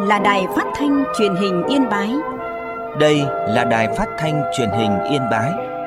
là Đài Phát thanh Truyền hình Yên Bái. Đây là Đài Phát thanh Truyền hình Yên Bái.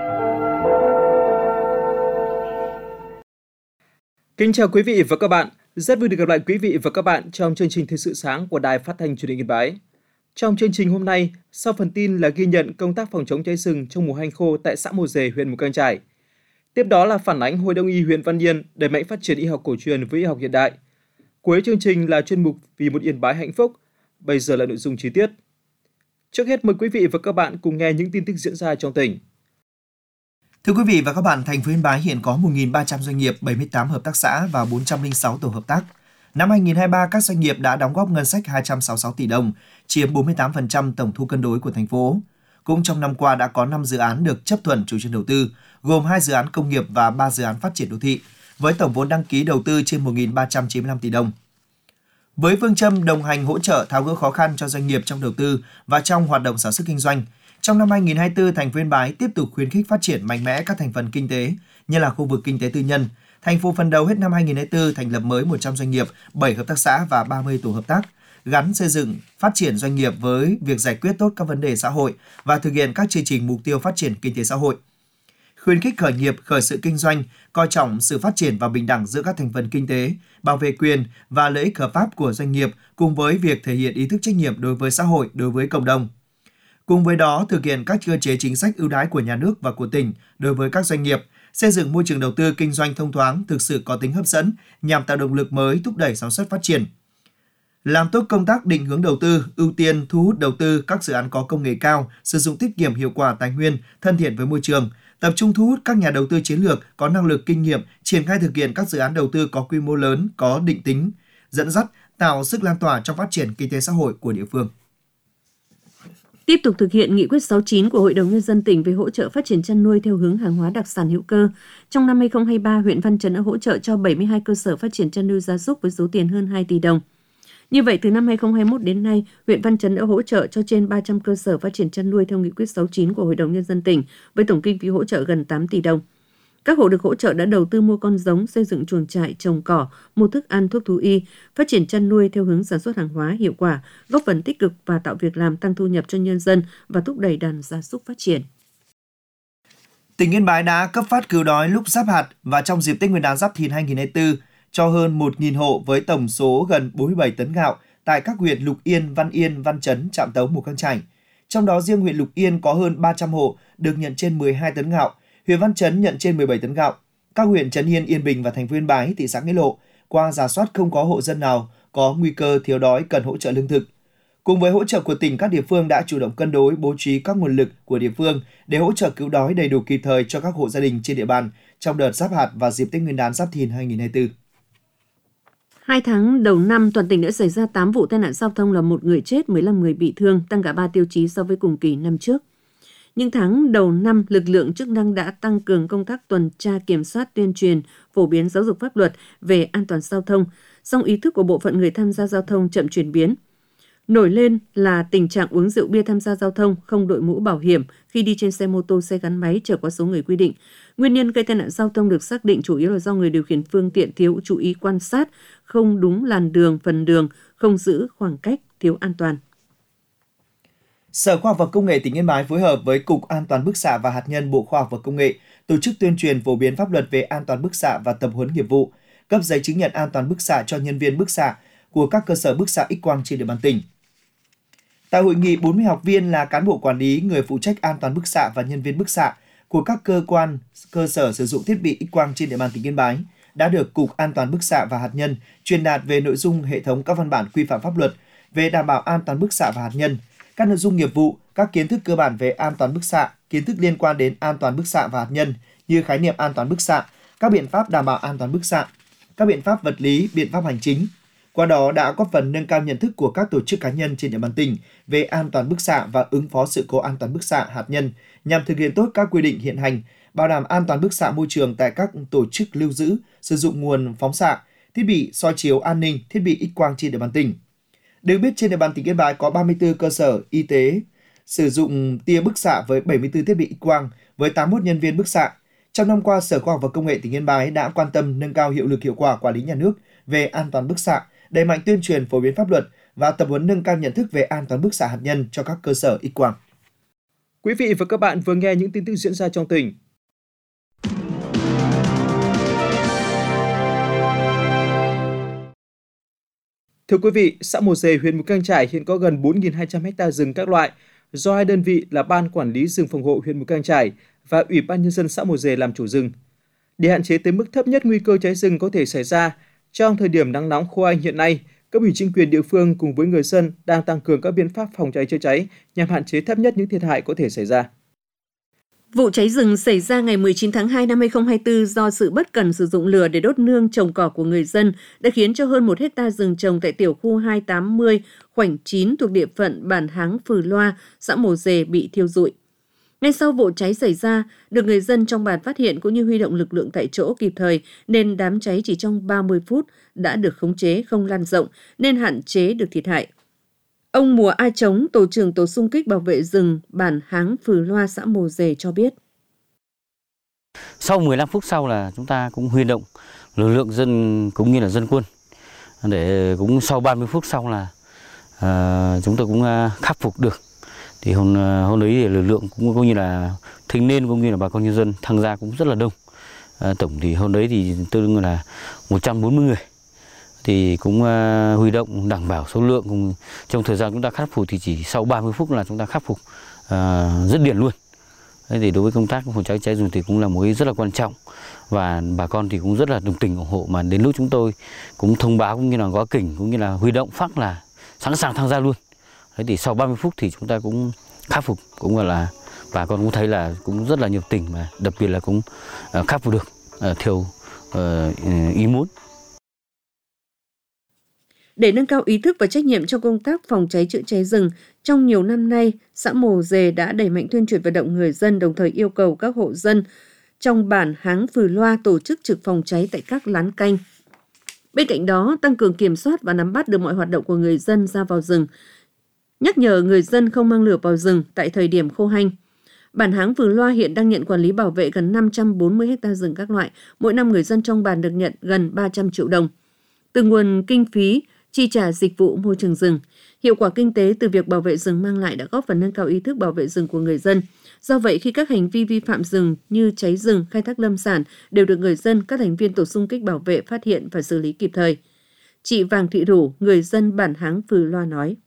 Kính chào quý vị và các bạn. Rất vui được gặp lại quý vị và các bạn trong chương trình Thời sự sáng của Đài Phát thanh Truyền hình Yên Bái. Trong chương trình hôm nay, sau phần tin là ghi nhận công tác phòng chống cháy rừng trong mùa hanh khô tại xã Mồ Dề, huyện Mù Cang Chải. Tiếp đó là phản ánh Hội Đông y huyện Văn Yên đẩy mạnh phát triển y học cổ truyền với y học hiện đại. Cuối chương trình là chuyên mục Vì một Yên Bái hạnh phúc. Bây giờ là nội dung chi tiết. Trước hết mời quý vị và các bạn cùng nghe những tin tức diễn ra trong tỉnh. Thưa quý vị và các bạn, thành phố Yên Bái hiện có 1.300 doanh nghiệp, 78 hợp tác xã và 406 tổ hợp tác. Năm 2023, các doanh nghiệp đã đóng góp ngân sách 266 tỷ đồng, chiếm 48% tổng thu cân đối của thành phố. Cũng trong năm qua đã có 5 dự án được chấp thuận chủ trương đầu tư, gồm 2 dự án công nghiệp và 3 dự án phát triển đô thị, với tổng vốn đăng ký đầu tư trên 1.395 tỷ đồng. Với phương châm đồng hành hỗ trợ tháo gỡ khó khăn cho doanh nghiệp trong đầu tư và trong hoạt động sản xuất kinh doanh, trong năm 2024, thành phố Yên Bái tiếp tục khuyến khích phát triển mạnh mẽ các thành phần kinh tế như là khu vực kinh tế tư nhân. Thành phố phấn đấu hết năm 2024 thành lập mới 100 doanh nghiệp, 7 hợp tác xã và 30 tổ hợp tác, gắn xây dựng, phát triển doanh nghiệp với việc giải quyết tốt các vấn đề xã hội và thực hiện các chương trình mục tiêu phát triển kinh tế xã hội. Khuyến khích khởi nghiệp, khởi sự kinh doanh, coi trọng sự phát triển và bình đẳng giữa các thành phần kinh tế, bảo vệ quyền và lợi ích hợp pháp của doanh nghiệp cùng với việc thể hiện ý thức trách nhiệm đối với xã hội, đối với cộng đồng. Cùng với đó, thực hiện các cơ chế chính sách ưu đãi của nhà nước và của tỉnh đối với các doanh nghiệp, xây dựng môi trường đầu tư kinh doanh thông thoáng, thực sự có tính hấp dẫn nhằm tạo động lực mới thúc đẩy sản xuất phát triển. Làm tốt công tác định hướng đầu tư, ưu tiên thu hút đầu tư các dự án có công nghệ cao, sử dụng tiết kiệm hiệu quả tài nguyên, thân thiện với môi trường, tập trung thu hút các nhà đầu tư chiến lược có năng lực kinh nghiệm, triển khai thực hiện các dự án đầu tư có quy mô lớn, có định tính, dẫn dắt, tạo sức lan tỏa trong phát triển kinh tế xã hội của địa phương. Tiếp tục thực hiện nghị quyết 69 của Hội đồng Nhân dân tỉnh về hỗ trợ phát triển chăn nuôi theo hướng hàng hóa đặc sản hữu cơ. Trong năm 2023, huyện Văn Chấn đã hỗ trợ cho 72 cơ sở phát triển chăn nuôi gia súc với số tiền hơn 2 tỷ đồng. Như vậy, từ năm 2021 đến nay, huyện Văn Chấn đã hỗ trợ cho trên 300 cơ sở phát triển chăn nuôi theo nghị quyết 69 của Hội đồng Nhân dân tỉnh với tổng kinh phí hỗ trợ gần 8 tỷ đồng. Các hộ được hỗ trợ đã đầu tư mua con giống, xây dựng chuồng trại, trồng cỏ, mua thức ăn, thuốc thú y, phát triển chăn nuôi theo hướng sản xuất hàng hóa hiệu quả, góp phần tích cực và tạo việc làm, tăng thu nhập cho nhân dân và thúc đẩy đàn gia súc phát triển. Tỉnh Yên Bái đã cấp phát cứu đói lúc giáp hạt và trong dịp Tết Nguyên đán Giáp Thìn 2024 cho hơn 1.000 hộ với tổng số gần 47 tấn gạo tại các huyện Lục Yên, Văn Chấn, Trạm Tấu, Mù Cang Chải. Trong đó riêng huyện Lục Yên có hơn 300 hộ được nhận trên 12 tấn gạo, huyện Văn Chấn nhận trên 17 tấn gạo. Các huyện Trấn Yên, Yên Bình và thành phố Yên Bái, thị xã Nghĩa Lộ qua rà soát không có hộ dân nào có nguy cơ thiếu đói cần hỗ trợ lương thực. Cùng với hỗ trợ của tỉnh, các địa phương đã chủ động cân đối bố trí các nguồn lực của địa phương để hỗ trợ cứu đói đầy đủ kịp thời cho các hộ gia đình trên địa bàn trong đợt giáp hạt và dịp Tết Nguyên đán Giáp Thìn 2024. 2 tháng đầu năm, toàn tỉnh đã xảy ra 8 vụ tai nạn giao thông là 1 người chết, 15 người bị thương, tăng cả 3 tiêu chí so với cùng kỳ năm trước. Những tháng đầu năm, lực lượng chức năng đã tăng cường công tác tuần tra kiểm soát, tuyên truyền, phổ biến giáo dục pháp luật về an toàn giao thông, song ý thức của bộ phận người tham gia giao thông chậm chuyển biến. Nổi lên là tình trạng uống rượu bia tham gia giao thông, không đội mũ bảo hiểm khi đi trên xe mô tô, xe gắn máy chở quá số người quy định. Nguyên nhân gây tai nạn giao thông được xác định chủ yếu là do người điều khiển phương tiện thiếu chú ý quan sát, không đúng làn đường, phần đường, không giữ khoảng cách, thiếu an toàn. Sở Khoa học và Công nghệ tỉnh Yên Bái phối hợp với Cục An toàn bức xạ và hạt nhân Bộ Khoa học và Công nghệ tổ chức tuyên truyền phổ biến pháp luật về an toàn bức xạ và tập huấn nghiệp vụ, cấp giấy chứng nhận an toàn bức xạ cho nhân viên bức xạ của các cơ sở bức xạ X-quang trên địa bàn tỉnh. Tại hội nghị, 40 học viên là cán bộ quản lý, người phụ trách an toàn bức xạ và nhân viên bức xạ của các cơ quan, cơ sở sử dụng thiết bị X-quang trên địa bàn tỉnh Yên Bái đã được Cục An toàn bức xạ và hạt nhân truyền đạt về nội dung hệ thống các văn bản quy phạm pháp luật về đảm bảo an toàn bức xạ và hạt nhân, các nội dung nghiệp vụ, các kiến thức cơ bản về an toàn bức xạ, kiến thức liên quan đến an toàn bức xạ và hạt nhân như khái niệm an toàn bức xạ, các biện pháp đảm bảo an toàn bức xạ, các biện pháp vật lý, biện pháp hành chính. Qua đó đã góp phần nâng cao nhận thức của các tổ chức cá nhân trên địa bàn tỉnh về an toàn bức xạ và ứng phó sự cố an toàn bức xạ hạt nhân nhằm thực hiện tốt các quy định hiện hành, bảo đảm an toàn bức xạ môi trường tại các tổ chức lưu giữ, sử dụng nguồn phóng xạ, thiết bị soi chiếu an ninh, thiết bị X-quang trên địa bàn tỉnh. Được biết, trên địa bàn tỉnh Yên Bái có 34 cơ sở y tế sử dụng tia bức xạ với 74 thiết bị X-quang với 81 nhân viên bức xạ. Trong năm qua, Sở Khoa học và Công nghệ tỉnh Yên Bái đã quan tâm nâng cao hiệu lực hiệu quả quản lý nhà nước về an toàn bức xạ, đẩy mạnh tuyên truyền phổ biến pháp luật và tập huấn nâng cao nhận thức về an toàn bức xạ hạt nhân cho các cơ sở X-quang. Quý vị và các bạn vừa nghe những tin tức diễn ra trong tỉnh. Thưa quý vị, xã Mồ Dề, huyện Mù Cang Chải hiện có gần 4.200 ha rừng các loại do hai đơn vị là Ban Quản lý rừng phòng hộ huyện Mù Cang Chải và Ủy ban Nhân dân xã Mồ Dề làm chủ rừng. Để hạn chế tới mức thấp nhất nguy cơ cháy rừng có thể xảy ra trong thời điểm nắng nóng khô hanh hiện nay, cấp ủy chính quyền địa phương cùng với người dân đang tăng cường các biện pháp phòng cháy chữa cháy nhằm hạn chế thấp nhất những thiệt hại có thể xảy ra. Vụ cháy rừng xảy ra ngày 19 tháng 2 năm 2024 do sự bất cẩn sử dụng lửa để đốt nương trồng cỏ của người dân đã khiến cho hơn 1 hectare rừng trồng tại tiểu khu 280 khoảnh 9 thuộc địa phận bản Háng Phừ Loa, xã Mồ Dề bị thiêu rụi. Ngay sau vụ cháy xảy ra, được người dân trong bản phát hiện cũng như huy động lực lượng tại chỗ kịp thời nên đám cháy chỉ trong 30 phút đã được khống chế, không lan rộng nên hạn chế được thiệt hại. Ông Mùa A Trống, tổ trưởng tổ xung kích bảo vệ rừng bản Háng Phừ Loa, xã Mồ Dề cho biết. Sau 15 phút sau là chúng ta cũng huy động lực lượng dân cũng như là dân quân để cũng sau 30 phút sau là chúng tôi cũng khắc phục được. Thì hôm đấy thì lực lượng cũng cũng như là thanh niên cũng như là bà con nhân dân tham gia cũng rất là đông. Tổng thì hôm đấy thì tương đương là 140 người. Thì cũng huy động đảm bảo số lượng cùng trong thời gian chúng ta khắc phục thì chỉ sau 30 phút là chúng ta khắc phục dứt điểm luôn. Thế thì đối với công tác phòng cháy cháy rừng thì cũng là một cái rất là quan trọng và bà con thì cũng rất là đồng tình ủng hộ, mà đến lúc chúng tôi cũng thông báo cũng như là gói kỉnh cũng như là huy động phát là sẵn sàng tham gia luôn. Thế thì sau 30 phút thì chúng ta cũng khắc phục, cũng là bà con cũng thấy là cũng rất là nhiệt tình và đặc biệt là cũng khắc phục được theo ý muốn. Để nâng cao ý thức và trách nhiệm trong công tác phòng cháy chữa cháy rừng, trong nhiều năm nay, xã Mồ Dề đã đẩy mạnh tuyên truyền vận động người dân, đồng thời yêu cầu các hộ dân trong bản Háng Phừ Loa tổ chức trực phòng cháy tại các lán canh. Bên cạnh đó, tăng cường kiểm soát và nắm bắt được mọi hoạt động của người dân ra vào rừng, nhắc nhở người dân không mang lửa vào rừng tại thời điểm khô hanh. Bản Háng Phừ Loa hiện đang nhận quản lý bảo vệ gần 540 ha rừng các loại. Mỗi năm người dân trong bản được nhận gần 300 triệu đồng. Từ nguồn kinh phí chi trả dịch vụ môi trường rừng, hiệu quả kinh tế từ việc bảo vệ rừng mang lại đã góp phần nâng cao ý thức bảo vệ rừng của người dân. Do vậy, khi các hành vi vi phạm rừng như cháy rừng, khai thác lâm sản đều được người dân, các thành viên tổ xung kích bảo vệ phát hiện và xử lý kịp thời. Chị Vàng Thị Rủ, người dân bản Háng Phừ Loa nói.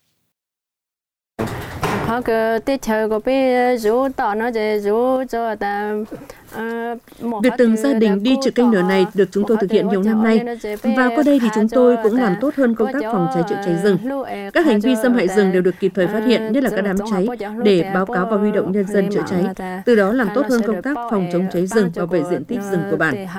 Việc từng gia đình đi trực canh lửa này được chúng tôi thực hiện nhiều năm nay, và qua đây thì chúng tôi cũng làm tốt hơn công tác phòng cháy chữa cháy rừng. Các hành vi xâm hại rừng đều được kịp thời phát hiện, nhất là các đám cháy, để báo cáo và huy động nhân dân chữa cháy. Từ đó làm tốt hơn công tác phòng chống cháy rừng, bảo vệ diện tích rừng của bản.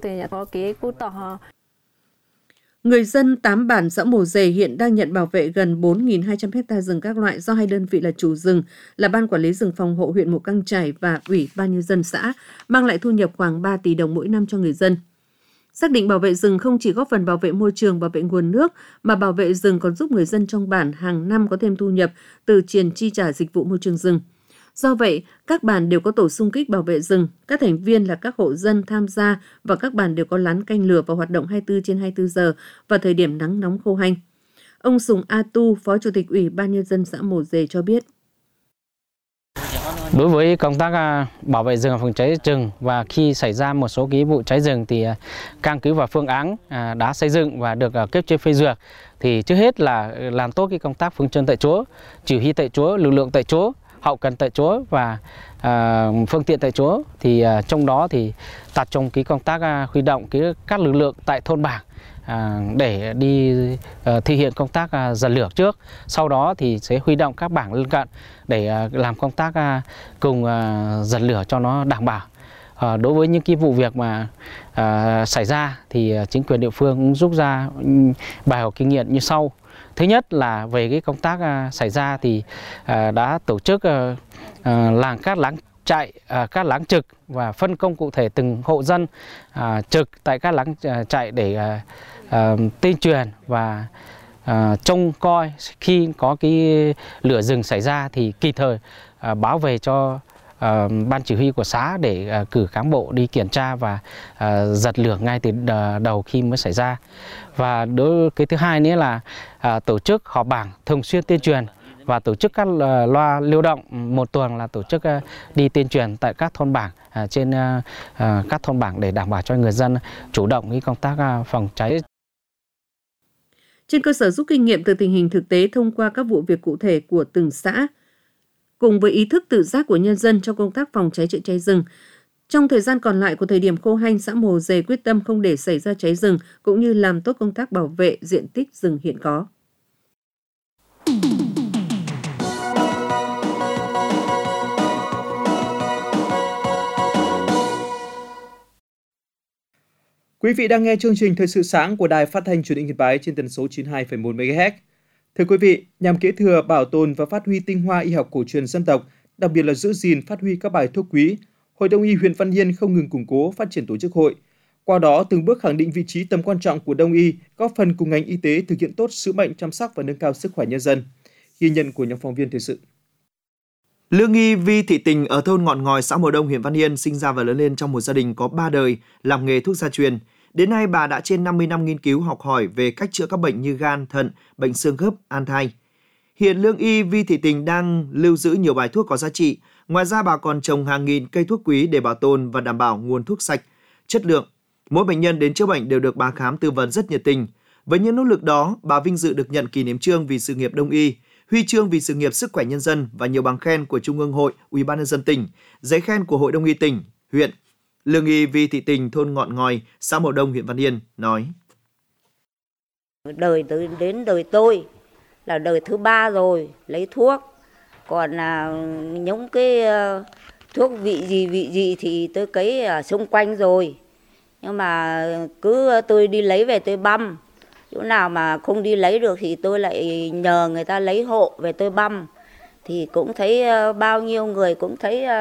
Người dân 8 bản xã Mồ Dề hiện đang nhận bảo vệ gần 4.200 ha rừng các loại do hai đơn vị là chủ rừng, là Ban Quản lý rừng phòng hộ huyện Mù Cang Chải và Ủy ban Nhân dân xã, mang lại thu nhập khoảng 3 tỷ đồng mỗi năm cho người dân. Xác định bảo vệ rừng không chỉ góp phần bảo vệ môi trường, bảo vệ nguồn nước, mà bảo vệ rừng còn giúp người dân trong bản hàng năm có thêm thu nhập từ tiền chi trả dịch vụ môi trường rừng. Do vậy, các bản đều có tổ xung kích bảo vệ rừng, các thành viên là các hộ dân tham gia và các bản đều có lán canh lửa và hoạt động 24/24 giờ vào thời điểm nắng nóng khô hanh. Ông Sùng A Tu, Phó Chủ tịch Ủy ban Nhân dân xã Mồ Dề cho biết. Đối với công tác bảo vệ rừng và phòng cháy rừng, và khi xảy ra một số cái vụ cháy rừng thì căn cứ vào phương án đã xây dựng và được cấp trên phê duyệt, thì trước hết là làm tốt cái công tác phương châm tại chỗ, chỉ huy tại chỗ, lực lượng tại chỗ, hậu cần tại chỗ và phương tiện tại chỗ. Thì trong đó thì tập trung cái công tác huy động các lực lượng tại thôn bản để đi thực hiện công tác dập lửa trước. Sau đó thì sẽ huy động các bản lân cận để làm công tác cùng dập lửa cho nó đảm bảo. Đối với những cái vụ việc mà xảy ra thì chính quyền địa phương cũng rút ra bài học kinh nghiệm như sau. Thứ nhất là về cái công tác xảy ra thì đã tổ chức làm các lán trại, các lán trực và phân công cụ thể từng hộ dân trực tại các lán trại để tuyên truyền và trông coi khi có cái lửa rừng xảy ra thì kịp thời báo về cho ban chỉ huy của xã để cử cán bộ đi kiểm tra và dập lửa ngay từ đầu khi mới xảy ra. Và cái thứ hai nữa là tổ chức họp bảng thường xuyên tuyên truyền và tổ chức các loa lưu động, một tuần là tổ chức đi tuyên truyền tại các thôn bản, trên các thôn bản để đảm bảo cho người dân chủ động cái công tác phòng cháy. Trên cơ sở rút kinh nghiệm từ tình hình thực tế thông qua các vụ việc cụ thể của từng xã, cùng với ý thức tự giác của nhân dân trong công tác phòng cháy chữa cháy rừng, trong thời gian còn lại của thời điểm khô hanh, xã Mồ Dề quyết tâm không để xảy ra cháy rừng cũng như làm tốt công tác bảo vệ diện tích rừng hiện có. Quý vị đang nghe chương trình Thời sự sáng của Đài Phát thanh Truyền hình Yên Bái trên tần số 92,1 MHz. Thưa quý vị, nhằm kế thừa, bảo tồn và phát huy tinh hoa y học cổ truyền dân tộc, đặc biệt là giữ gìn, phát huy các bài thuốc quý, Hội Đông y huyện Văn Yên không ngừng củng cố, phát triển tổ chức hội. Qua đó, từng bước khẳng định vị trí tầm quan trọng của Đông y, góp phần cùng ngành y tế thực hiện tốt sứ mệnh chăm sóc và nâng cao sức khỏe nhân dân. Ghi nhận của nhóm phóng viên thời sự. Lương y Vi Thị Tình ở thôn Ngọn Ngòi, xã Mùa Đông, huyện Văn Yên sinh ra và lớn lên trong một gia đình có 3 đời làm nghề thuốc gia truyền. Đến nay, bà đã trên 50 năm nghiên cứu học hỏi về cách chữa các bệnh như gan, thận, bệnh xương khớp, an thai. Hiện lương y Vi Thị Tình đang lưu giữ nhiều bài thuốc có giá trị. Ngoài ra, bà còn trồng hàng nghìn cây thuốc quý để bảo tồn và đảm bảo nguồn thuốc sạch, chất lượng. Mỗi bệnh nhân đến chữa bệnh đều được bà khám tư vấn rất nhiệt tình. Với những nỗ lực đó, bà vinh dự được nhận kỷ niệm chương vì sự nghiệp Đông y, huy chương vì sự nghiệp sức khỏe nhân dân và nhiều bằng khen của Trung ương Hội, Ủy ban nhân dân tỉnh, giấy khen của Hội Đông y tỉnh, huyện. Lương y Vi Thị Tình, thôn Ngọn Ngòi, xã Mậu Đông, huyện Văn Yên nói: Đến đời tôi là đời thứ 3 rồi lấy thuốc, còn là những cái thuốc vị gì thì tôi cấy ở xung quanh rồi, nhưng mà cứ tôi đi lấy về tôi băm, chỗ nào mà không đi lấy được thì tôi lại nhờ người ta lấy hộ về tôi băm, thì cũng thấy bao nhiêu người cũng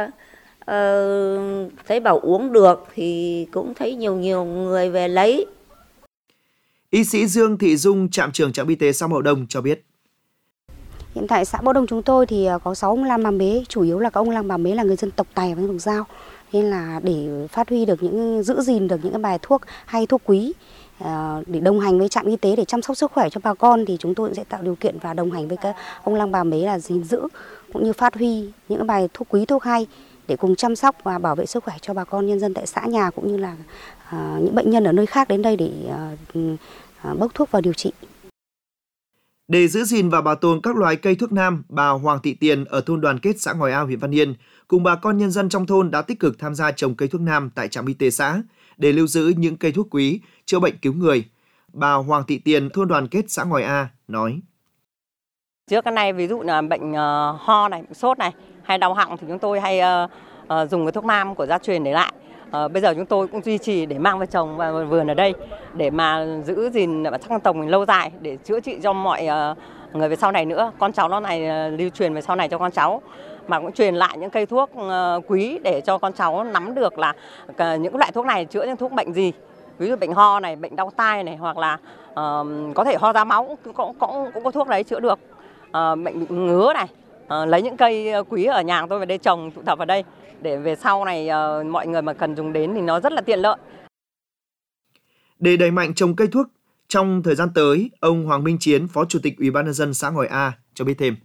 thấy bảo uống được thì cũng thấy nhiều người về lấy. Y sĩ Dương Thị Dung, trạm trưởng trạm y tế xã Mậu Đông cho biết: Hiện tại xã Mậu Đông chúng tôi thì có 6 ông lang bà mế, chủ yếu là các ông lang bà mế là người dân tộc Tày và dân tộc Dao, nên là để phát huy được giữ gìn được những cái bài thuốc hay thuốc quý, để đồng hành với trạm y tế để chăm sóc sức khỏe cho bà con, thì chúng tôi sẽ tạo điều kiện và đồng hành với các ông lang bà mế là gìn giữ cũng như phát huy những cái bài thuốc quý, thuốc hay để cùng chăm sóc và bảo vệ sức khỏe cho bà con nhân dân tại xã nhà, cũng như là những bệnh nhân ở nơi khác đến đây để bốc thuốc và điều trị. Để giữ gìn và bảo tồn các loài cây thuốc nam, bà Hoàng Thị Tiền ở thôn Đoàn Kết, xã Ngòi Ao, huyện Văn Yên cùng bà con nhân dân trong thôn đã tích cực tham gia trồng cây thuốc nam tại trạm y tế xã để lưu giữ những cây thuốc quý chữa bệnh cứu người. Bà Hoàng Thị Tiền, thôn Đoàn Kết, xã Ngòi A nói: Trước cái này ví dụ là bệnh ho này, bệnh sốt này hay đau họng thì chúng tôi hay dùng cái thuốc nam của gia truyền để lại. Bây giờ chúng tôi cũng duy trì để mang về trồng và vườn ở đây để mà giữ gìn và chắc trồng mình lâu dài để chữa trị cho mọi người về sau này nữa. Con cháu nó này lưu truyền về sau này cho con cháu, mà cũng truyền lại những cây thuốc quý để cho con cháu nắm được là những loại thuốc này chữa những thuốc bệnh gì. Ví dụ bệnh ho này, bệnh đau tai này, hoặc là có thể ho ra máu cũng có thuốc đấy chữa được. Bệnh bị ngứa này, lấy những cây quý ở nhà tôi về đây trồng tụ tập vào đây để về sau này mọi người mà cần dùng đến thì nó rất là tiện lợi. Để đẩy mạnh trồng cây thuốc, trong thời gian tới, ông Hoàng Minh Chiến, Phó Chủ tịch Ủy ban nhân dân xã Ngòi A cho biết thêm: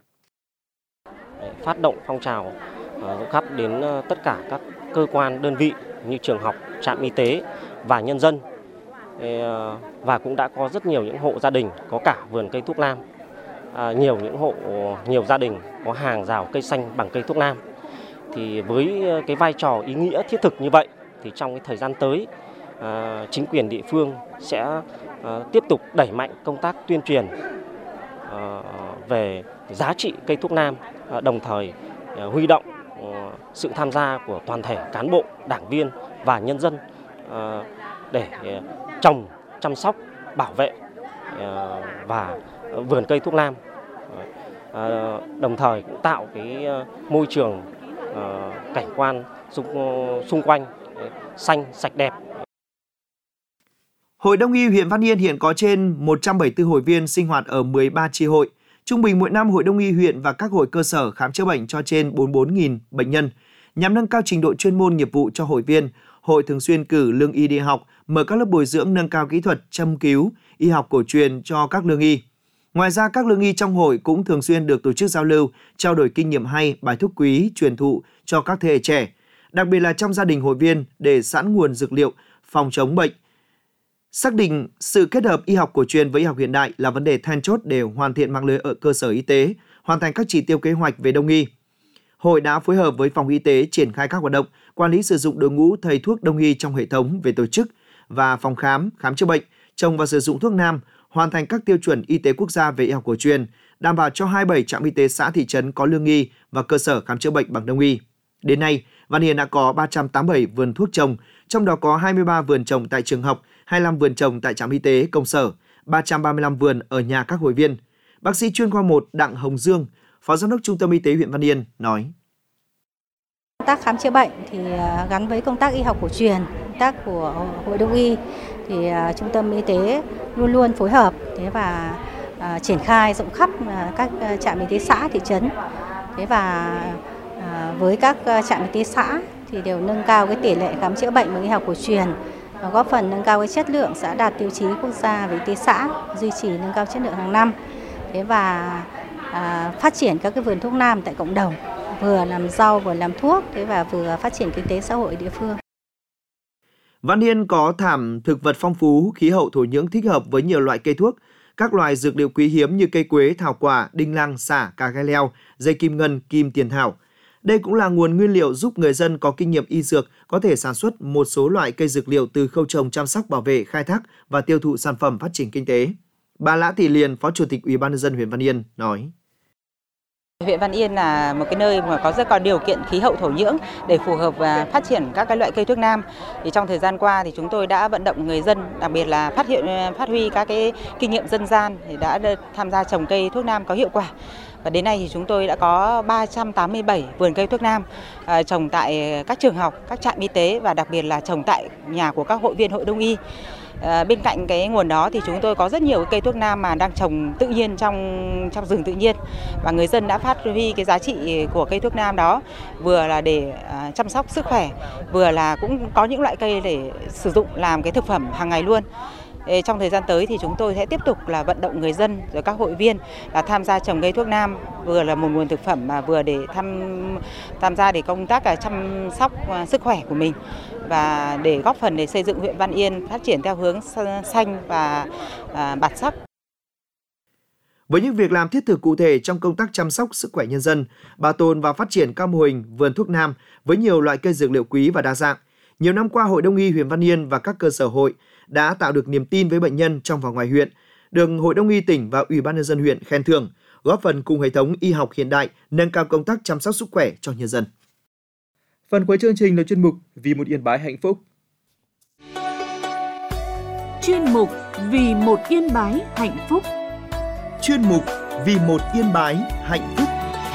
Phát động phong trào khắp đến tất cả các cơ quan, đơn vị như trường học, trạm y tế và nhân dân, và cũng đã có rất nhiều những hộ gia đình có cả vườn cây thuốc nam, nhiều gia đình có hàng rào cây xanh bằng cây thuốc nam. Thì với cái vai trò ý nghĩa thiết thực như vậy thì trong cái thời gian tới, chính quyền địa phương sẽ tiếp tục đẩy mạnh công tác tuyên truyền về giá trị cây thuốc nam, đồng thời huy động sự tham gia của toàn thể cán bộ, đảng viên và nhân dân để trồng, chăm sóc, bảo vệ và vườn cây thuốc nam, đồng thời cũng tạo cái môi trường cảnh quan xung quanh xanh, sạch đẹp. Hội Đông y huyện Văn Yên hiện có trên 174 hội viên sinh hoạt ở 13 chi hội. Trung bình mỗi năm, Hội Đông y huyện và các hội cơ sở khám chữa bệnh cho trên 44.000 bệnh nhân. Nhằm nâng cao trình độ chuyên môn nghiệp vụ cho hội viên, hội thường xuyên cử lương y đi học, mở các lớp bồi dưỡng nâng cao kỹ thuật châm cứu, y học cổ truyền cho các lương y. Ngoài ra, các lương y trong hội cũng thường xuyên được tổ chức giao lưu, trao đổi kinh nghiệm hay, bài thuốc quý, truyền thụ cho các thế hệ trẻ, đặc biệt là trong gia đình hội viên để sẵn nguồn dược liệu, phòng chống bệnh. Xác định sự kết hợp y học cổ truyền với y học hiện đại là vấn đề then chốt để hoàn thiện mạng lưới ở cơ sở y tế, hoàn thành các chỉ tiêu kế hoạch về đông y. Hội đã phối hợp với phòng y tế triển khai các hoạt động, quản lý sử dụng đội ngũ thầy thuốc đông y trong hệ thống về tổ chức và phòng khám chữa bệnh, trồng và sử dụng thuốc nam, hoàn thành các tiêu chuẩn y tế quốc gia về y học cổ truyền, đảm bảo cho 27 trạm y tế xã thị trấn có lương y và cơ sở khám chữa bệnh bằng đông y. Đến nay, Văn Hiền đã có 387 vườn thuốc trồng, trong đó có 23 vườn trồng tại trường học, 25 vườn trồng tại trạm y tế công sở, 335 vườn ở nhà các hội viên. Bác sĩ chuyên khoa 1 Đặng Hồng Dương, Phó Giám đốc Trung tâm Y tế huyện Văn Yên nói: Công tác khám chữa bệnh thì gắn với công tác y học cổ truyền, công tác của Hội Đông y thì Trung tâm Y tế luôn luôn phối hợp và triển khai rộng khắp các trạm y tế xã, thị trấn. Và với các trạm y tế xã thì đều nâng cao cái tỷ lệ khám chữa bệnh bằng y học cổ truyền, góp phần nâng cao cái chất lượng xã đạt tiêu chí quốc gia về y tế xã, duy trì nâng cao chất lượng hàng năm. Và phát triển các cái vườn thuốc nam tại cộng đồng, vừa làm rau vừa làm thuốc và vừa phát triển kinh tế xã hội địa phương. Văn Yên có thảm thực vật phong phú, khí hậu thổ nhưỡng thích hợp với nhiều loại cây thuốc, các loài dược liệu quý hiếm như cây quế, thảo quả, đinh lăng, sả, cà gai leo, dây kim ngân, kim tiền thảo. Đây cũng là nguồn nguyên liệu giúp người dân có kinh nghiệm y dược có thể sản xuất một số loại cây dược liệu từ khâu trồng, chăm sóc, bảo vệ, khai thác và tiêu thụ sản phẩm phát triển kinh tế. Bà Lã Thị Liền, Phó Chủ tịch Ủy ban nhân dân huyện Văn Yên nói: Huyện Văn Yên là một cái nơi mà có rất có điều kiện khí hậu thổ nhưỡng để phù hợp và phát triển các cái loại cây thuốc nam. Thì trong thời gian qua thì chúng tôi đã vận động người dân, đặc biệt là phát huy các cái kinh nghiệm dân gian thì đã tham gia trồng cây thuốc nam có hiệu quả. Và đến nay thì chúng tôi đã có 387 vườn cây thuốc nam trồng tại các trường học, các trạm y tế và đặc biệt là trồng tại nhà của các hội viên Hội Đông y. Bên cạnh cái nguồn đó thì chúng tôi có rất nhiều cây thuốc nam mà đang trồng tự nhiên trong rừng tự nhiên, và người dân đã phát huy cái giá trị của cây thuốc nam đó, vừa là để chăm sóc sức khỏe, vừa là cũng có những loại cây để sử dụng làm cái thực phẩm hàng ngày luôn. Trong thời gian tới thì chúng tôi sẽ tiếp tục là vận động người dân rồi các hội viên là tham gia trồng cây thuốc nam, vừa là một nguồn thực phẩm mà vừa để tham gia để công tác chăm sóc sức khỏe của mình và để góp phần để xây dựng huyện Văn Yên phát triển theo hướng xanh và bản sắc. Với những việc làm thiết thực cụ thể trong công tác chăm sóc sức khỏe nhân dân, bảo tồn và phát triển các mô hình vườn thuốc nam với nhiều loại cây dược liệu quý và đa dạng, nhiều năm qua Hội Đông y huyện Văn Yên và các cơ sở hội đã tạo được niềm tin với bệnh nhân trong và ngoài huyện, được Hội Đông y tỉnh và Ủy ban nhân dân huyện khen thưởng, góp phần cùng hệ thống y học hiện đại nâng cao công tác chăm sóc sức khỏe cho nhân dân. Phần cuối chương trình là chuyên mục Vì một Yên Bái hạnh phúc. Chuyên mục Vì một Yên Bái hạnh phúc. Chuyên mục Vì một Yên Bái hạnh phúc.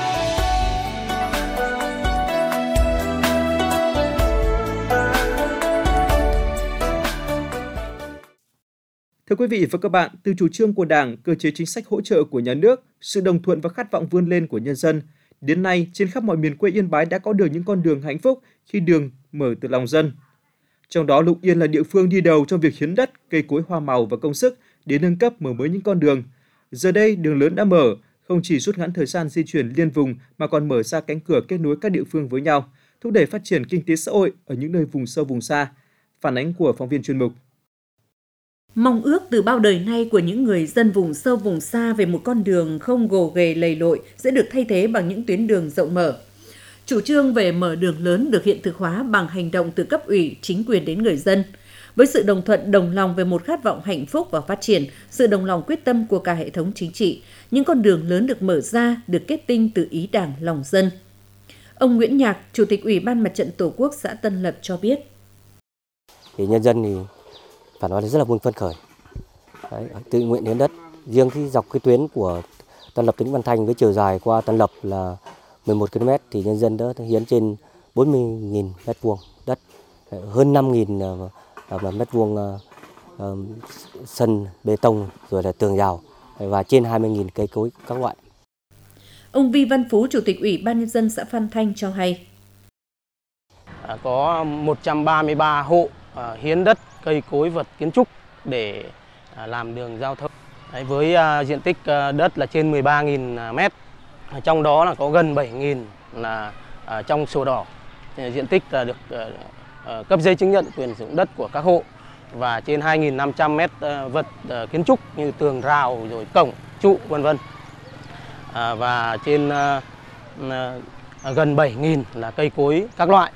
Thưa quý vị và các bạn, từ chủ trương của Đảng, cơ chế chính sách hỗ trợ của nhà nước, sự đồng thuận và khát vọng vươn lên của nhân dân, đến nay trên khắp mọi miền quê Yên Bái đã có được những con đường hạnh phúc khi đường mở từ lòng dân. Trong đó, Lục Yên là địa phương đi đầu trong việc hiến đất, cây cối hoa màu và công sức để nâng cấp mở mới những con đường. Giờ đây, đường lớn đã mở, không chỉ rút ngắn thời gian di chuyển liên vùng mà còn mở ra cánh cửa kết nối các địa phương với nhau, thúc đẩy phát triển kinh tế xã hội ở những nơi vùng sâu vùng xa. Phản ánh của phóng viên chuyên mục. Mong ước từ bao đời nay của những người dân vùng sâu vùng xa về một con đường không gồ ghề lầy lội sẽ được thay thế bằng những tuyến đường rộng mở. Chủ trương về mở đường lớn được hiện thực hóa bằng hành động từ cấp ủy, chính quyền đến người dân. Với sự đồng thuận, đồng lòng về một khát vọng hạnh phúc và phát triển, sự đồng lòng quyết tâm của cả hệ thống chính trị, những con đường lớn được mở ra, được kết tinh từ ý Đảng, lòng dân. Ông Nguyễn Nhạc, Chủ tịch Ủy ban Mặt trận Tổ quốc xã Tân Lập cho biết. Thì nhân dân thì phải nói là rất là phấn khởi. Đấy, tự nguyện hiến đất. Riêng cái dọc cái tuyến của Tân Lập đến Văn Thanh với chiều dài qua Tân Lập là 11 km thì nhân dân đã hiến trên 40.000 m2 đất, hơn 5.000 m2 sân bê tông rồi là tường rào và trên 20.000 cây cối các loại. Ông Vi Văn Phú, Chủ tịch Ủy ban Nhân dân xã Phan Thanh cho hay. Có 133 hộ hiến đất, cây cối, vật kiến trúc để làm đường giao thông. Với diện tích đất là trên 13.000 mét, trong đó là có gần 7.000 là trong sổ đỏ. Diện tích là được cấp giấy chứng nhận quyền sử dụng đất của các hộ và trên 2.500 mét vật kiến trúc như tường rào, rồi cổng, trụ, v.v. Và trên gần 7.000 là cây cối các loại.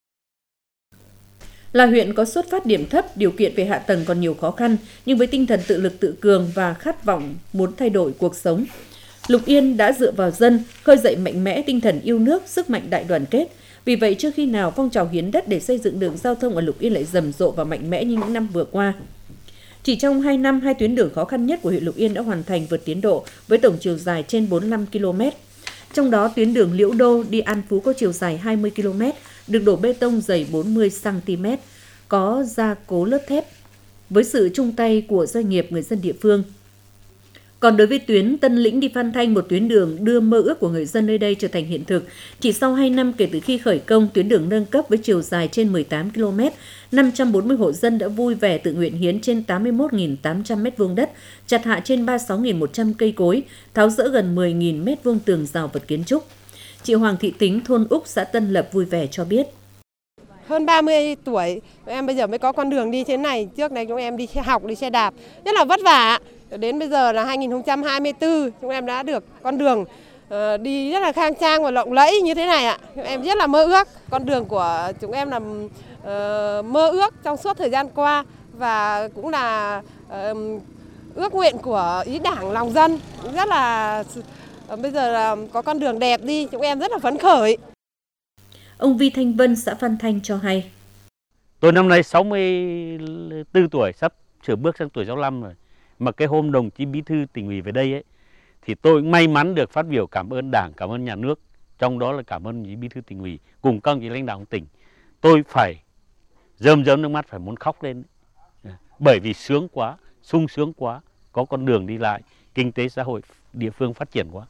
Là huyện có xuất phát điểm thấp, điều kiện về hạ tầng còn nhiều khó khăn, nhưng với tinh thần tự lực tự cường và khát vọng muốn thay đổi cuộc sống, Lục Yên đã dựa vào dân, khơi dậy mạnh mẽ tinh thần yêu nước, sức mạnh đại đoàn kết. Vì vậy, chưa khi nào phong trào hiến đất để xây dựng đường giao thông ở Lục Yên lại rầm rộ và mạnh mẽ như những năm vừa qua. Chỉ trong 2 năm, 2 tuyến đường khó khăn nhất của huyện Lục Yên đã hoàn thành vượt tiến độ với tổng chiều dài trên 45 km. Trong đó, tuyến đường Liễu Đô đi An Phú có chiều dài 20 km, được đổ bê tông dày 40 cm, có gia cố lớp thép, với sự chung tay của doanh nghiệp, người dân địa phương. Còn đối với tuyến Tân Lĩnh đi Phan Thanh, một tuyến đường đưa mơ ước của người dân nơi đây trở thành hiện thực, chỉ sau 2 năm kể từ khi khởi công, tuyến đường nâng cấp với chiều dài trên 18 km, 540 hộ dân đã vui vẻ tự nguyện hiến trên 81.800 m2 đất, chặt hạ trên 36.100 cây cối, tháo dỡ gần 10.000 m2 tường rào vật kiến trúc. Chị Hoàng Thị Tính, thôn Úc, xã Tân Lập vui vẻ cho biết. Hơn 30 tuổi, em bây giờ mới có con đường đi thế này. Trước này chúng em đi xe học, đi xe đạp, rất là vất vả. Đến bây giờ là 2024, chúng em đã được con đường đi rất là khang trang và lộng lẫy như thế này ạ. Em rất là mơ ước. Con đường của chúng em là mơ ước trong suốt thời gian qua và cũng là ước nguyện của ý đảng lòng dân. Rất là bây giờ là có con đường đẹp đi, chúng em rất là phấn khởi. Ông Vi Thanh Vân, xã Phan Thanh cho hay. Tôi năm nay 64 tuổi, sắp sửa bước sang tuổi 65 rồi. Mà cái hôm đồng chí Bí thư Tỉnh ủy về đây ấy, thì tôi cũng may mắn được phát biểu cảm ơn Đảng, cảm ơn nhà nước. Trong đó là cảm ơn đồng chí Bí thư Tỉnh ủy cùng các ông chí lãnh đạo tỉnh. Tôi phải rơm nước mắt, phải muốn khóc lên. Bởi vì sướng quá, sung sướng quá, có con đường đi lại, kinh tế xã hội địa phương phát triển quá.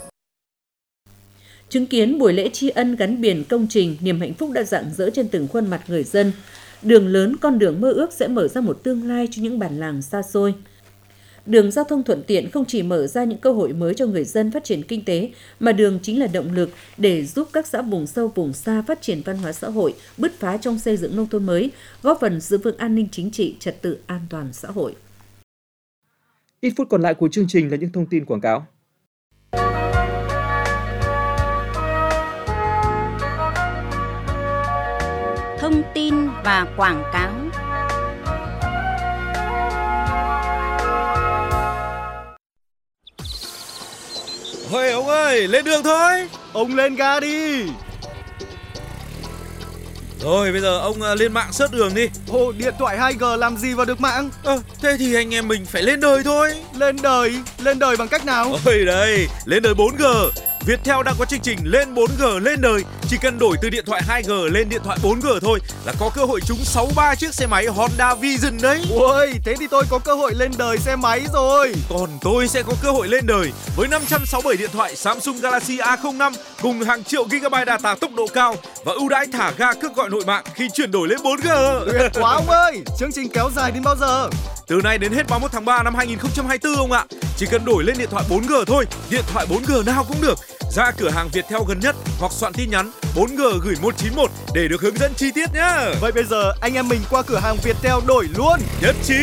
Chứng kiến buổi lễ tri ân gắn biển công trình, niềm hạnh phúc đã rạng rỡ trên từng khuôn mặt người dân. Đường lớn, con đường mơ ước sẽ mở ra một tương lai cho những bản làng xa xôi. Đường giao thông thuận tiện không chỉ mở ra những cơ hội mới cho người dân phát triển kinh tế, mà đường chính là động lực để giúp các xã vùng sâu, vùng xa phát triển văn hóa xã hội, bứt phá trong xây dựng nông thôn mới, góp phần giữ vững an ninh chính trị, trật tự an toàn xã hội. Ít phút còn lại của chương trình là những thông tin quảng cáo. Thông tin và quảng cáo. Ôi ông ơi, lên đường thôi. Ông lên ga đi. Rồi bây giờ ông lên mạng search đường đi. Ồ, điện thoại 2G làm gì vào được mạng? Thế thì anh em mình phải lên đời thôi. Lên đời bằng cách nào? Ôi đây, lên đời 4G. Viettel đang có chương trình lên 4G lên đời. Chỉ cần đổi từ điện thoại 2G lên điện thoại 4G thôi là có cơ hội trúng 63 chiếc xe máy Honda Vision đấy. Ôi, thế thì tôi có cơ hội lên đời xe máy rồi. Còn tôi sẽ có cơ hội lên đời với 567 điện thoại Samsung Galaxy A05 cùng hàng triệu GB data tốc độ cao và ưu đãi thả ga cước gọi nội mạng khi chuyển đổi lên 4G. Tuyệt quá ông ơi, chương trình kéo dài đến bao giờ? Từ nay đến hết 31 tháng 3 năm 2024 ông ạ. Chỉ cần đổi lên điện thoại 4G thôi, điện thoại 4G nào cũng được. Ra cửa hàng Viettel gần nhất hoặc soạn tin nhắn 4G gửi 191 để được hướng dẫn chi tiết nhá. Vậy bây giờ anh em mình qua cửa hàng Viettel đổi luôn. Nhất trí.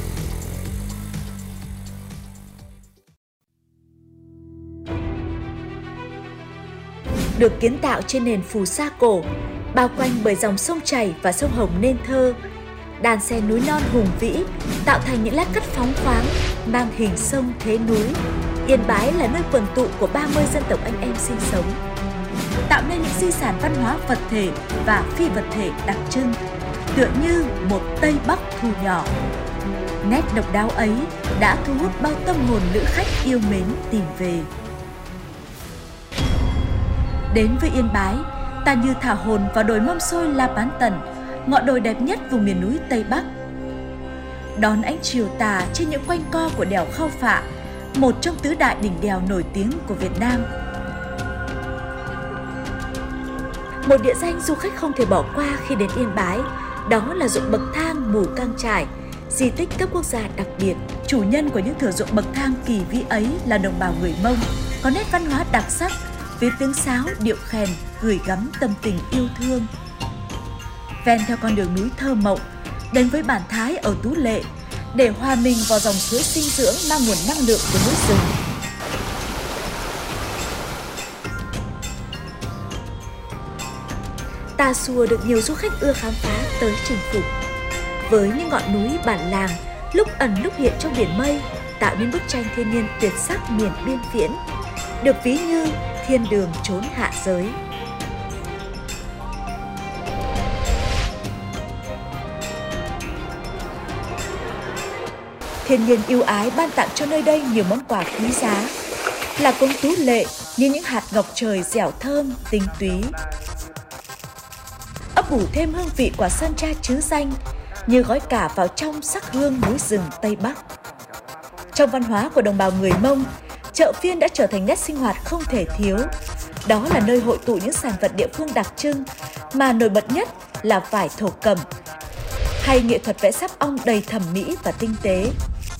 Được kiến tạo trên nền phù sa cổ, bao quanh bởi dòng sông chảy và sông Hồng nên thơ, đàn xe núi non hùng vĩ tạo thành những lát cắt phóng khoáng mang hình sông thế núi. Yên Bái là nơi quần tụ của 30 dân tộc anh em sinh sống, tạo nên những di sản văn hóa vật thể và phi vật thể đặc trưng, tựa như một Tây Bắc thu nhỏ. Nét độc đáo ấy đã thu hút bao tâm hồn lữ khách yêu mến tìm về. Đến với Yên Bái, ta như thả hồn vào đồi Mâm Xôi La Bán Tần, ngọn đồi đẹp nhất vùng miền núi Tây Bắc. Đón ánh chiều tà trên những quanh co của đèo Khao Phạ, một trong tứ đại đỉnh đèo nổi tiếng của Việt Nam. Một địa danh du khách không thể bỏ qua khi đến Yên Bái, đó là ruộng bậc thang Mù Cang Chải, di tích cấp quốc gia đặc biệt. Chủ nhân của những thửa ruộng bậc thang kỳ vĩ ấy là đồng bào người Mông, có nét văn hóa đặc sắc với tiếng sáo, điệu khèn gửi gắm tâm tình yêu thương. Ven theo con đường núi thơ mộng, đến với bản Thái ở Tú Lệ để hòa mình vào dòng suối sinh dưỡng mang nguồn năng lượng của núi rừng. Tà Xùa được nhiều du khách ưa khám phá tới chinh phục. Với những ngọn núi bản làng, lúc ẩn lúc hiện trong biển mây, tạo nên bức tranh thiên nhiên tuyệt sắc miền biên viễn, được ví như thiên đường chốn hạ giới. Thiên nhiên ưu ái ban tặng cho nơi đây nhiều món quà quý giá, là cống Tú Lệ như những hạt ngọc trời dẻo thơm, tinh túy. Ấp ủ thêm hương vị quả sơn tra trứ danh như gói cả vào trong sắc hương núi rừng Tây Bắc. Trong văn hóa của đồng bào người Mông, chợ phiên đã trở thành nét sinh hoạt không thể thiếu. Đó là nơi hội tụ những sản vật địa phương đặc trưng, mà nổi bật nhất là vải thổ cẩm, hay nghệ thuật vẽ sáp ong đầy thẩm mỹ và tinh tế.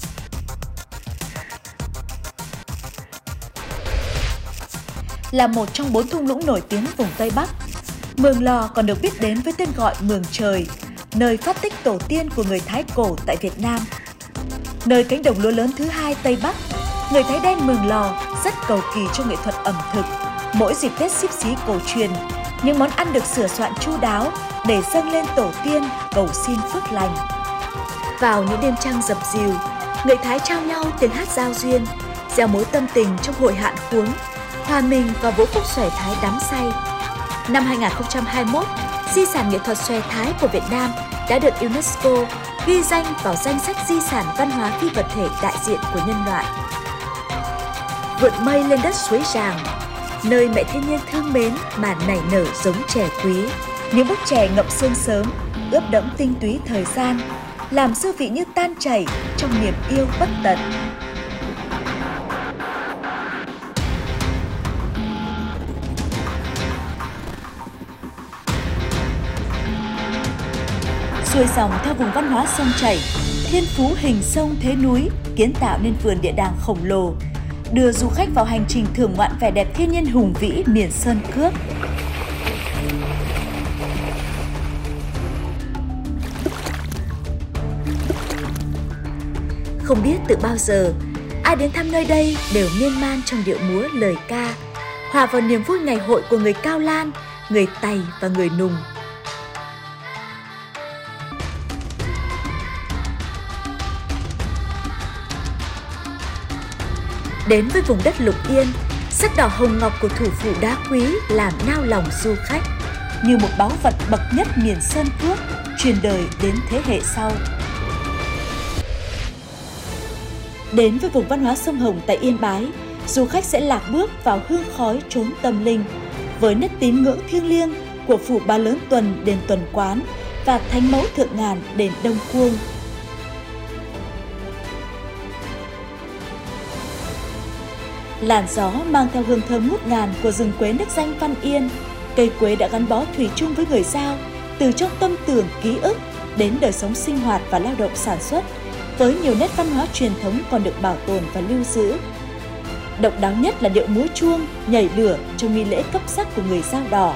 Là một trong 4 thung lũng nổi tiếng vùng Tây Bắc, Mường Lò còn được biết đến với tên gọi Mường Trời, nơi phát tích tổ tiên của người Thái cổ tại Việt Nam. Nơi cánh đồng lúa lớn thứ hai Tây Bắc, người Thái đen Mường Lò rất cầu kỳ trong nghệ thuật ẩm thực. Mỗi dịp Tết Xíp Xí cổ truyền, những món ăn được sửa soạn chu đáo để dâng lên tổ tiên cầu xin phước lành. Vào những đêm trăng dập dìu, người Thái trao nhau tiếng hát giao duyên, gieo mối tâm tình trong hội hạn khuống, hòa mình vào vũ khúc xòe Thái đắm say. Năm 2021, di sản nghệ thuật xòe Thái của Việt Nam đã được UNESCO ghi danh vào danh sách di sản văn hóa phi vật thể đại diện của nhân loại. Vượt mây lên đất suối Ràng, nơi mẹ thiên nhiên thương mến mà nảy nở giống chè quý. Những bức chè ngậm sương sớm, ướp đẫm tinh túy thời gian, làm dư vị như tan chảy trong niềm yêu bất tận. Xuôi dòng theo vùng văn hóa sông chảy, thiên phú hình sông thế núi kiến tạo nên vườn địa đàng khổng lồ, đưa du khách vào hành trình thưởng ngoạn vẻ đẹp thiên nhiên hùng vĩ miền Sơn Cước. Không biết từ bao giờ, ai đến thăm nơi đây đều miên man trong điệu múa lời ca, hòa vào niềm vui ngày hội của người Cao Lan, người Tày và người Nùng. Đến với vùng đất Lục Yên, sắc đỏ hồng ngọc của thủ phủ đá quý làm nao lòng du khách, như một báu vật bậc nhất miền Sơn Cước, truyền đời đến thế hệ sau. Đến với vùng văn hóa sông Hồng tại Yên Bái, du khách sẽ lạc bước vào hương khói chốn tâm linh, với nét tín ngưỡng thiêng liêng của phủ Ba Lớn Tuần đền Tuần Quán và Thánh Mẫu Thượng Ngàn đền Đông Cuông. Làn gió mang theo hương thơm ngút ngàn của rừng quế nước danh Văn Yên. Cây quế đã gắn bó thủy chung với người Dao, từ trong tâm tưởng ký ức đến đời sống sinh hoạt và lao động sản xuất, với nhiều nét văn hóa truyền thống còn được bảo tồn và lưu giữ. Độc đáo nhất là điệu múa chuông, nhảy lửa trong nghi lễ cấp sắc của người Dao đỏ.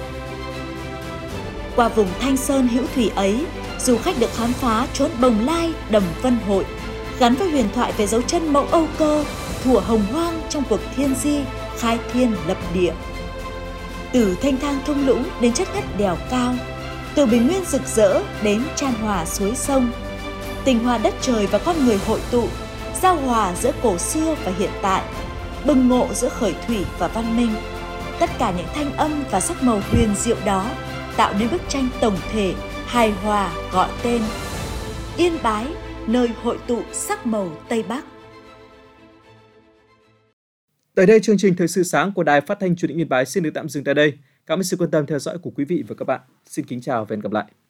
Qua vùng Thanh Sơn hữu thủy ấy, du khách được khám phá chốn Bồng Lai, Đầm Vân Hội, gắn với huyền thoại về dấu chân mẫu Âu Cơ, thuở hồng hoang trong cuộc thiên di, khai thiên lập địa. Từ thanh thang thung lũng đến chất ngất đèo cao, từ bình nguyên rực rỡ đến chan hòa suối sông, tình hòa đất trời và con người hội tụ, giao hòa giữa cổ xưa và hiện tại, bừng ngộ giữa khởi thủy và văn minh. Tất cả những thanh âm và sắc màu huyền diệu đó tạo nên bức tranh tổng thể hài hòa gọi tên Yên Bái, nơi hội tụ sắc màu Tây Bắc. Tới đây, chương trình Thời sự sáng của Đài Phát thanh Truyền hình Yên Bái xin được tạm dừng tại đây. Cảm ơn sự quan tâm theo dõi của quý vị và các bạn. Xin kính chào và hẹn gặp lại.